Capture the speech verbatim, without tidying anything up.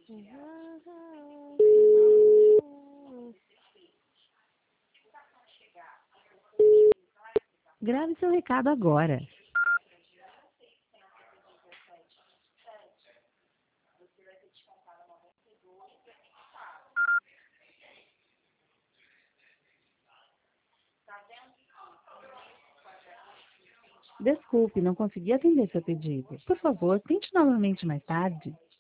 Grave seu recado agora. Desculpe, não consegui atender seu pedido. Por favor, tente novamente mais tarde.